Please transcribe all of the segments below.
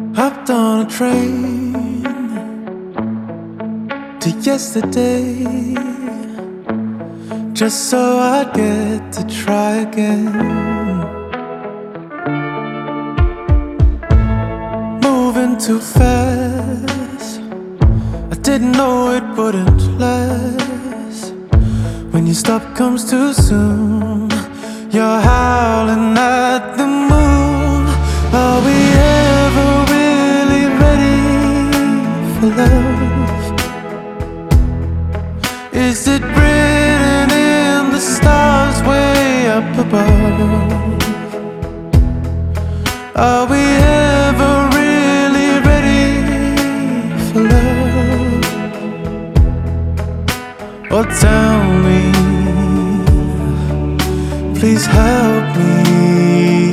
Hopped on a train to yesterday, just so I'd get to try again. Moving too fast, I didn't know it wouldn't last. When your stop comes too soon, you're howling at the moon. Are we ever really ready for love? Is it written in the stars way up above? Are we ever really ready for love? Oh, tell me, please help me.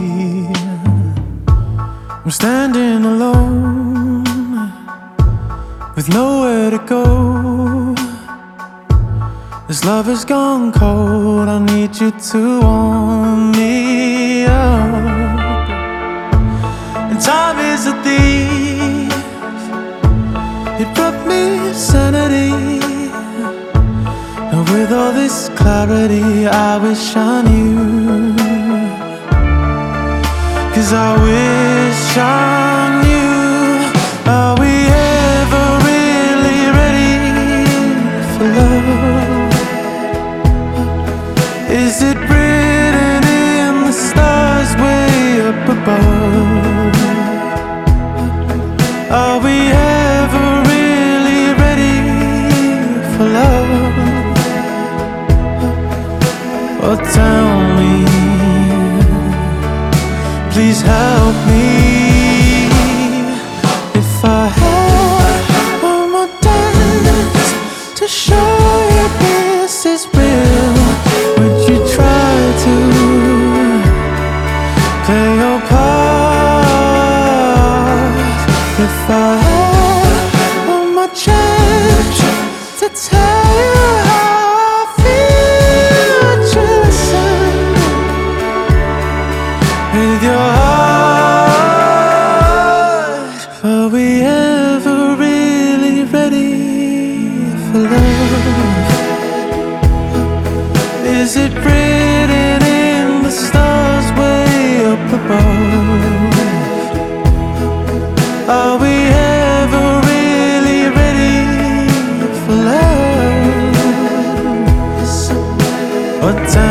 I'm standing alone with nowhere to go. This love has gone cold, I need you to warm me up. And time is a thief, it brought me sanity. And with all this clarity, I wish I knew. 'Cause I wish I knew. Are we ever really ready for love? Is it written in the stars way up above? Are we ever really ready for love? Oh, tell me, please help me. If I had one more dance to show you this is real, would you try to play your part? If I had one more chance to tell you how I feel, would you listen with your heart? Are we ever really ready for love? Is it written in the stars way up above? Are we ever really ready for love? What time?